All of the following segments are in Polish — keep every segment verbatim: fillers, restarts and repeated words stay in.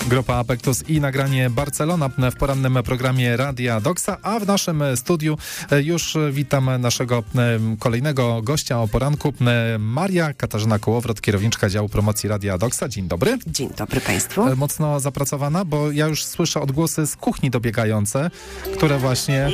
Grupa Apektus i nagranie Barcelona w porannym programie Radia Doksa, a w naszym studiu już witam naszego kolejnego gościa o poranku, Maria Katarzyna Kołowrot, kierowniczka działu promocji Radia Doksa. Dzień dobry. Dzień dobry Państwu. Mocno zapracowana, bo ja już słyszę odgłosy z kuchni dobiegające, które właśnie...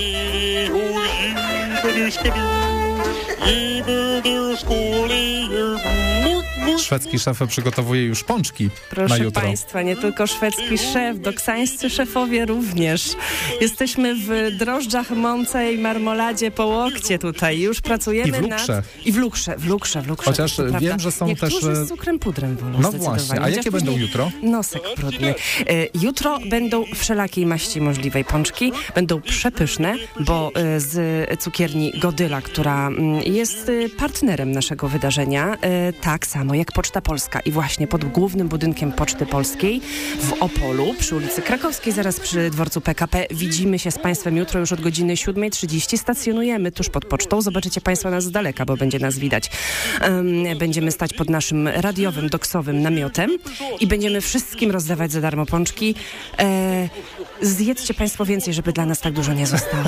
Szwedzki szef przygotowuje już pączki Proszę na jutro. Państwa, nie tylko szwedzki szef, doksańscy szefowie również. Jesteśmy w drożdżach, mące i marmoladzie po łokcie tutaj. Już pracujemy I w lukrze. nad... I w lukrze, w lukrze, w lukrze. Chociaż wiem, prawda. że są Niektórzy też... z cukrem pudrem wolą. No właśnie, a jakie będą jutro? Nosek brudny. Jutro będą wszelakiej maści możliwej pączki. Będą przepyszne, bo z cukierni Godyla, która jest partnerem naszego wydarzenia, tak samo jak Poczta Polska i właśnie pod głównym budynkiem Poczty Polskiej w Opolu, przy ulicy Krakowskiej, zaraz przy dworcu P K P. Widzimy się z Państwem jutro już od godziny siódma trzydzieści. Stacjonujemy tuż pod pocztą. Zobaczycie Państwo nas z daleka, bo będzie nas widać. Um, będziemy stać pod naszym radiowym, doksowym namiotem i będziemy wszystkim rozdawać za darmo pączki. E, zjedzcie Państwo więcej, żeby dla nas tak dużo nie zostało.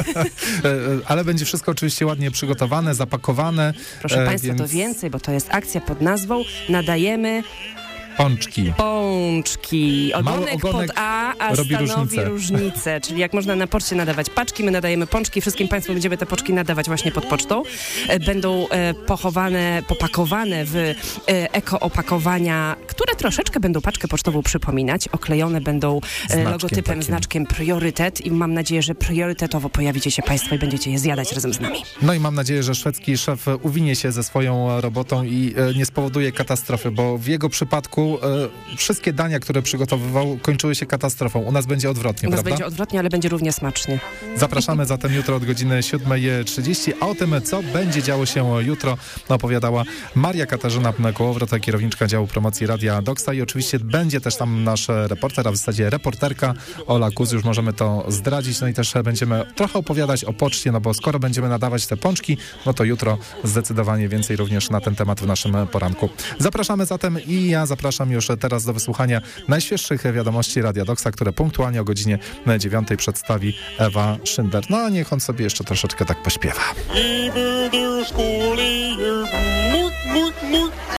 Ale będzie wszystko oczywiście ładnie przygotowane, zapakowane. Proszę Państwa, więc... to więcej, bo to jest akcja pod nazwą Nadajemy Pączki. Pączki. Ogonek, ogonek pod A, a robi stanowi różnicę. różnicę. Czyli jak można na poczcie nadawać paczki, my nadajemy pączki. Wszystkim Państwu będziemy te pączki nadawać właśnie pod pocztą. E, będą e, pochowane, popakowane w e, eko-opakowania, które troszeczkę będą paczkę pocztową przypominać. Oklejone będą e, logotypem, takim. znaczkiem priorytet i mam nadzieję, że priorytetowo pojawicie się Państwo i będziecie je zjadać razem z nami. No i mam nadzieję, że szwedzki szef uwinie się ze swoją robotą i e, nie spowoduje katastrofy, bo w jego przypadku e, wszystkie dania, które przygotowywał, kończyły się katastrofą. U nas będzie odwrotnie, U nas prawda? będzie odwrotnie, ale będzie równie smacznie. Zapraszamy zatem jutro od godziny siódma trzydzieści, a o tym, co będzie działo się jutro, opowiadała Maria Katarzyna Kołowrot, kierowniczka działu promocji Radia Doksa, i oczywiście będzie też tam nasz reporter, a w zasadzie reporterka Ola Kuz, już możemy to zdradzić, no i też będziemy trochę opowiadać o poczcie, no bo skoro będziemy nadawać te pączki, no to jutro zdecydowanie więcej również na ten temat w naszym poranku. Zapraszamy zatem i ja zapraszam już teraz do wysłuchania najświeższych wiadomości Radia Doksa, które punktualnie o godzinie dziewiątej przedstawi Ewa Szynder. No a niech on sobie jeszcze troszeczkę tak pośpiewa.